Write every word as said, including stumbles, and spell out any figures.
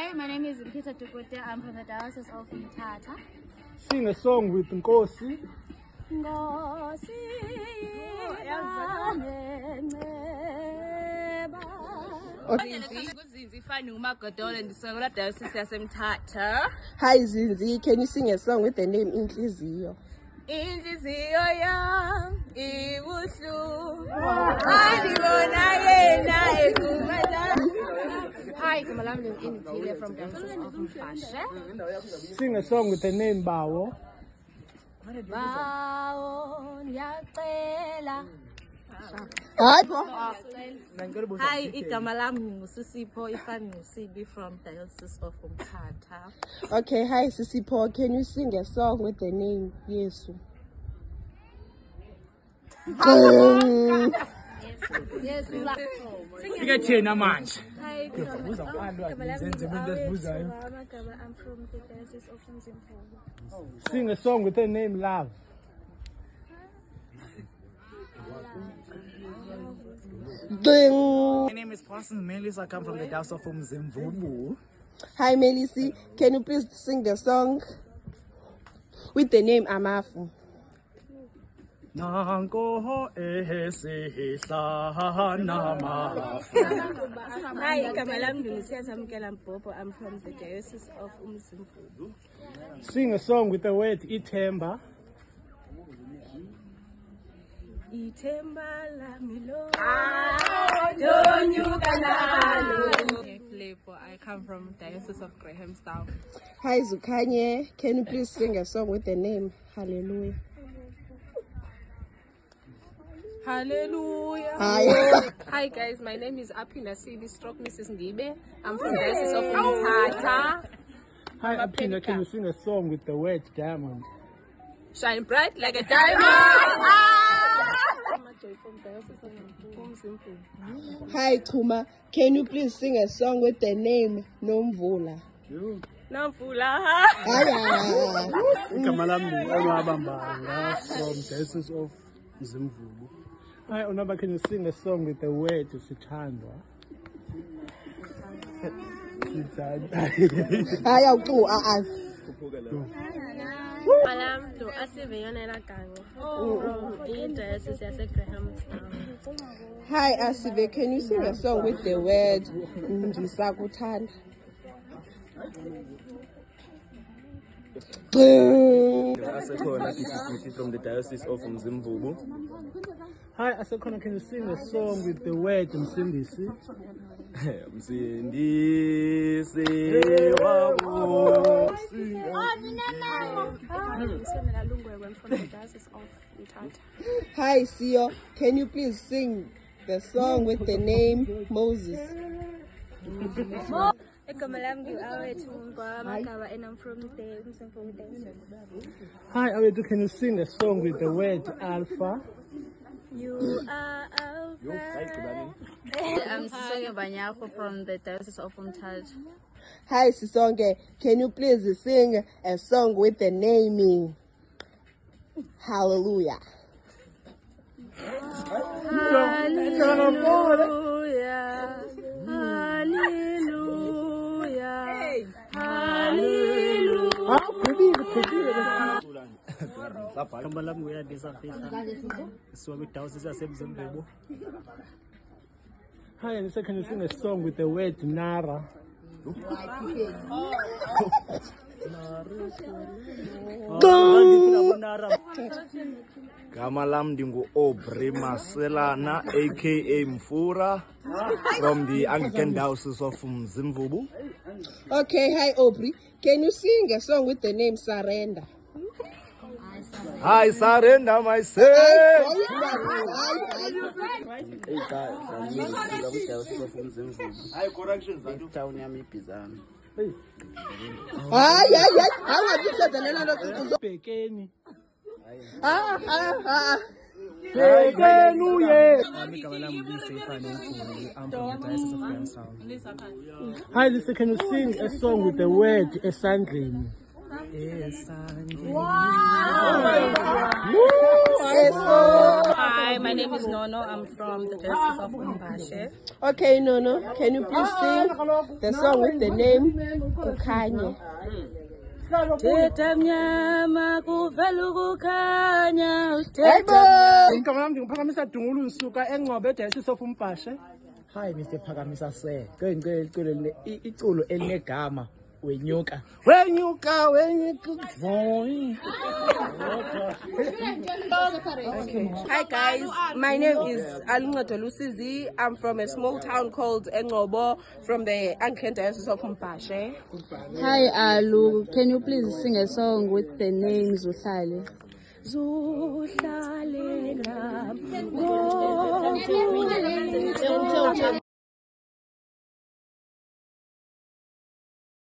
Hi, my name is Peter Tukote. I'm from the Diocese of Mthatha. Sing a song with Nkosi. Nkosi Hi Zinzi, can you sing a song with the name Inhliziyo? Inhliziyo yam ibuhlungu andibona yena ekumela. Hi, Kamalam Indile from Diocese of Mfashe. Sing a song with the name Bawo. Bawo ngiyacela. Hi, igama lami ngusisipho ifani Sibi from Diocese of Mthatha. Okay, hi Sisipho, can you sing a song with the name Yesu? Yes, Sing a tena manje. Hi, I'm from the Diocese of Mzimvubu. Sing a song with the name Love. My name is Pastor Melis. I come from the Diocese of Mzimvubu. Hi Melisi, can you please sing the song with the name Amafu? Nanko ehesihla namafu. Hi, igama lami ngusiyazamkela Mpopo. I'm from the Diocese of Mzimvubu. Sing a song with the word Itemba. Itemba lami lo. I come from Diocese of Grahamstown. Hi Zukanye, can you please sing a song with the name Hallelujah? Hallelujah. Hi. Hi guys, my name is Apina Sibi Stroke Missus Ngibe. I'm from Diocese of Mthatha. Hi Apina, can you sing a song with the word Diamond? Shine bright like a diamond. Hi Tuma, can you please sing a song with the name Nomvula? Nomvula. Hiya. Igama lami ngiyabamba from Diocese of Mzimvubu. Hi Onaba, can you sing a song with the word Sithandwa? Hiya uqu as. Malam to asive yonela gango. From the Diocese of Grahamstown. Hi Asive, can you sing a song with the word Ngisakuthanda? Asekhona from the Diocese of Mzimvubu. Hi Asekhona, can you sing a song with the word Msindisi? Msindisi wabo. Hi Sio, can you please sing the song with the name Moses? and I'm from the Mzimvubu Diocese. Hi Awetu, can you sing a song with the word Alpha? You are Alpha. I'm Sisonge Banyako from the Diocese of Mthatha. Hi Sisonge, can you please sing a song with the name Hallelujah? Hallelujah. Hallelujah. Hallelujah. Igama lami nguyadisafisa. Siwa Diocese yaseMzimvubu. Hi, and so can you sing a song with the word Nara? Gama lam ndingu Aubrey Maselana aka Mfura from the Anglican Diocese of Mzimvubu. Okay, hi Aubrey, can you sing a song with the name Surrender? I surrender myself. Hi, corrections. Town yami Pizana. Hayi hayi hayi awungabisezelela lokho. Bekeni. Ah ah ah. Bekeni uye. Igama lami lisefana enkulu. I'm from the Diocese of Grahamstown. Hi Lisa, can you sing a song with the word Esandleni? Hi, my name is Nono. I'm from the Diocese of Umbashe. Okay, Nono, can you please sing the song with the name Kukhanye? Teta mnyama kuvela ukukhanya Igama lami ngiphakamisa Dungulu ngisuka eNgcobo eDiocese of Umbashe. Hi, Mister Phakamisa Swe. Ngicela iculo le iculo elinegama wenyuka. Wenyuka wenyuka voy. Hi guys, my name is Aluncedo Lusizi. I'm from a small town called Engcobo from the Anglican Diocese of Umbashe. Hi Alu, can you please sing a song with the name Zuhlale? Zuhlale